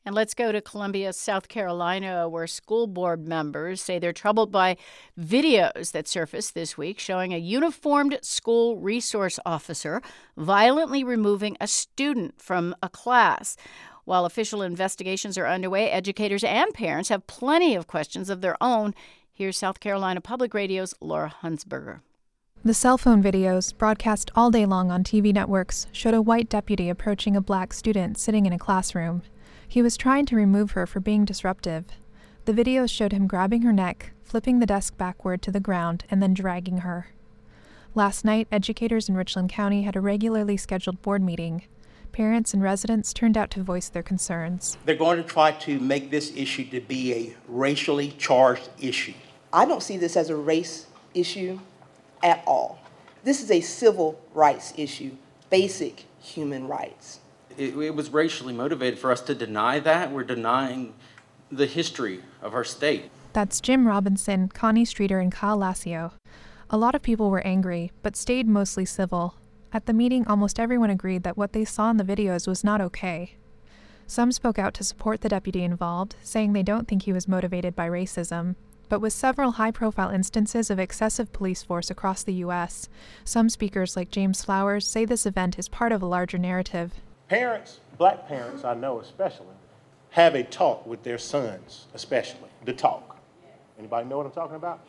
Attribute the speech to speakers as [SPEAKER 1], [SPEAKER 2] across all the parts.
[SPEAKER 1] And let's go to Columbia, South Carolina, where school board members say they're troubled by videos that surfaced this week showing a uniformed school resource officer violently removing a student from a class. While official investigations are underway, educators and parents have plenty of questions of their own. Here's South Carolina Public Radio's Laura Huntsberger.
[SPEAKER 2] The cell phone videos, broadcast all day long on TV networks, showed a white deputy approaching a black student sitting in a classroom. He was trying to remove her for being disruptive. The videos showed him grabbing her neck, flipping the desk backward to the ground, and then dragging her. Last night, educators in Richland County had a regularly scheduled board meeting. Parents and residents turned out to voice their concerns.
[SPEAKER 3] They're going to try to make this issue to be a racially charged issue.
[SPEAKER 4] I don't see this as a race issue at all. This is a civil rights issue, basic human rights.
[SPEAKER 5] It was racially motivated. For us to deny that, we're denying the history of our state.
[SPEAKER 2] That's Jim Robinson, Connie Streeter, and Kyle Lassio. A lot of people were angry, but stayed mostly civil. At the meeting, almost everyone agreed that what they saw in the videos was not okay. Some spoke out to support the deputy involved, saying they don't think he was motivated by racism. But with several high-profile instances of excessive police force across the U.S., some speakers like James Flowers say this event is part of a larger narrative.
[SPEAKER 6] Parents, black parents I know especially, have a talk with their sons, especially, the talk. Anybody know what I'm talking about?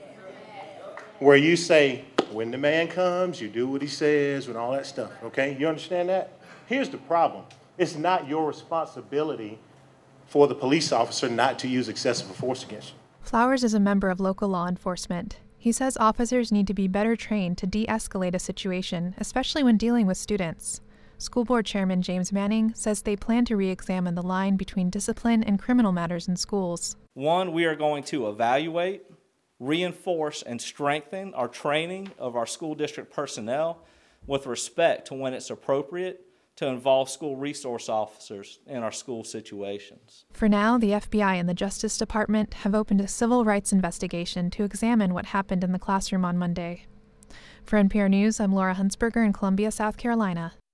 [SPEAKER 6] Where you say, when the man comes, you do what he says and all that stuff, okay? You understand that? Here's the problem. It's not your responsibility for the police officer not to use excessive force against you.
[SPEAKER 2] Flowers is a member of local law enforcement. He says officers need to be better trained to de-escalate a situation, especially when dealing with students. School Board Chairman James Manning says they plan to re-examine the line between discipline and criminal matters in schools.
[SPEAKER 7] One, we are going to evaluate, reinforce, and strengthen our training of our school district personnel with respect to when it's appropriate to involve school resource officers in our school situations.
[SPEAKER 2] For now, the FBI and the Justice Department have opened a civil rights investigation to examine what happened in the classroom on Monday. For NPR News, I'm Laura Huntsberger in Columbia, South Carolina.